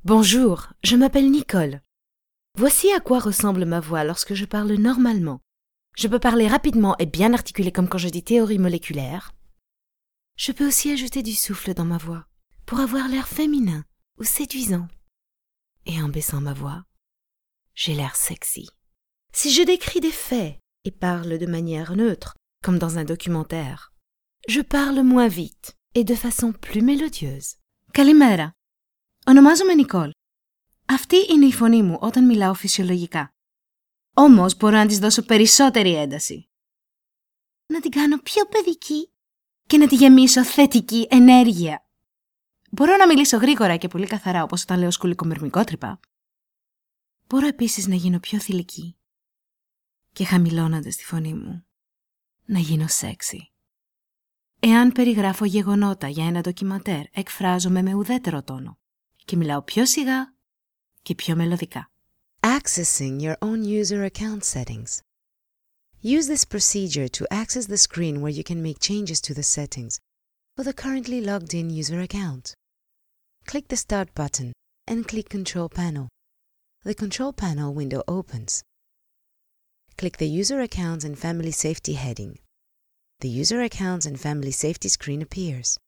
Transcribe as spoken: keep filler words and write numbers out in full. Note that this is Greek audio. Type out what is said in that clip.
Bonjour, je m'appelle Nicole. Voici à quoi ressemble ma voix lorsque je parle normalement. Je peux parler rapidement et bien articulé comme quand je dis théorie moléculaire. Je peux aussi ajouter du souffle dans ma voix pour avoir l'air féminin ou séduisant. Et en baissant ma voix, j'ai l'air sexy. Si je décris des faits et parle de manière neutre, comme dans un documentaire, je parle moins vite et de façon plus mélodieuse. Καλημέρα. Ονομάζομαι Νικόλ. Αυτή είναι η φωνή μου όταν μιλάω φυσιολογικά. Όμως μπορώ να της δώσω περισσότερη ένταση. Να την κάνω πιο παιδική και να τη γεμίσω θετική ενέργεια. Μπορώ να μιλήσω γρήγορα και πολύ καθαρά όπως όταν λέω σκουλικομυρμικότρυπα. Μπορώ επίσης να γίνω πιο θηλυκή και χαμηλώνοντας τη φωνή μου να γίνω σεξι. Εάν περιγράφω γεγονότα για ένα ντοκιμαντέρ, εκφράζομαι με ουδέτερο τόνο και μιλάω πιο σιγά και πιο μελωδικά. Accessing your own user account settings. Use this procedure to access the screen where you can make changes to the settings for the currently logged in user account. Click the Start button and click Control Panel. The Control Panel window opens. Click the User Accounts and Family Safety heading. The User Accounts and Family Safety screen appears.